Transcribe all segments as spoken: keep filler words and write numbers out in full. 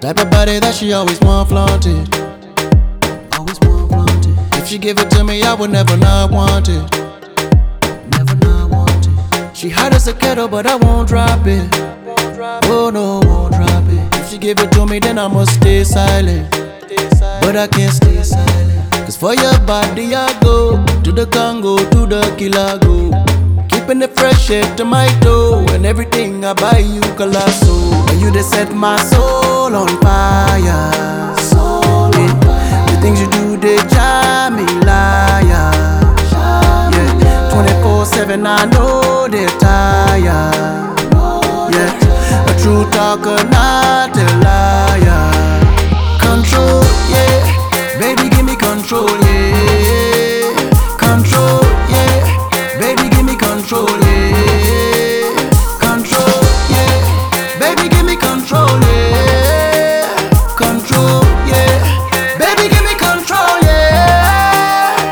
Type of body that she always want flaunted. Always want flaunted. If she give it to me, I would never not want it. Never not want it. She hot as a kettle, but I won't drop it. Oh no, won't drop it. If she give it to me, then I must stay silent. But I can't stay silent. Cause for your body I go to the Congo, to the Kilago. Keeping it fresh head to my toe. And everything I buy you colossal. And you just set my soul on fire. Soul on fire. The things you do, they drive me liar. Yeah, twenty-four seven I know they're tired. Yeah, a true talker, not a liar. Control, yeah, baby give me control, yeah. Control, yeah, baby give me control, yeah. Control, yeah, baby give me control, yeah. Control, yeah, baby give me control, yeah.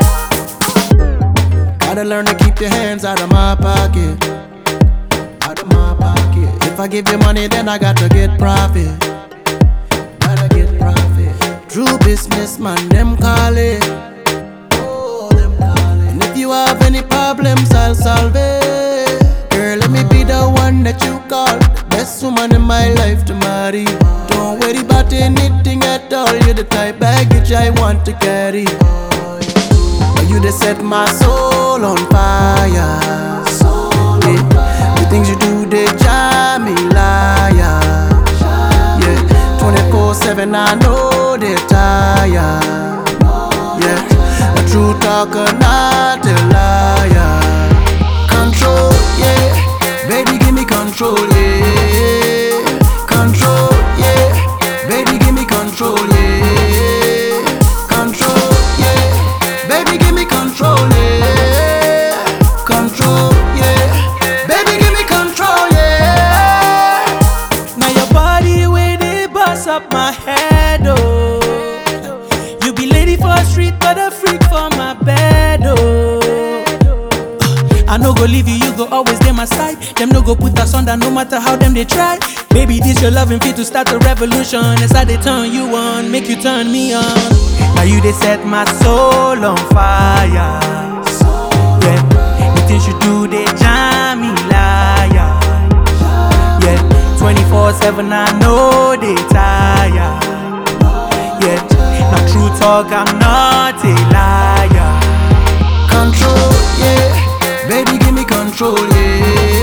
Gotta learn to keep your hands out of my pocket. Out of my pocket. If I give you money, then I got to get profit. Gotta get profit. True businessman, them call it. Oh, them call it. And if you have any problems, I'll solve it. Girl, let me be the one that you call. The best woman in my life to marry. Don't worry about anything at all. You're the type baggage I want to carry. You just set my soul on fire. Yeah. The things you do, they drive me liar. Yeah, twenty-four seven I know they're tired. Yeah, a true talker, not a liar. Control, yeah, baby give me control, yeah. Control, yeah, baby give me control, yeah. Control, yeah, baby give me control, yeah. Control, yeah, baby give me control, yeah. Now your body way they bust up my head, oh. You be lady for the street, but a freak for my bed, oh. I no go leave you, you go always dey my side. Them no go put us under, no matter how them they try. Baby, this your loving fit to start a revolution. As I they turn you on, make you turn me on. Now you they set my soul on fire. Yeah, the things you do they jam me liar. Yeah, twenty-four seven I know they tired. Yeah, now true talk I'm not a liar. Control, yeah, baby give me control, yeah.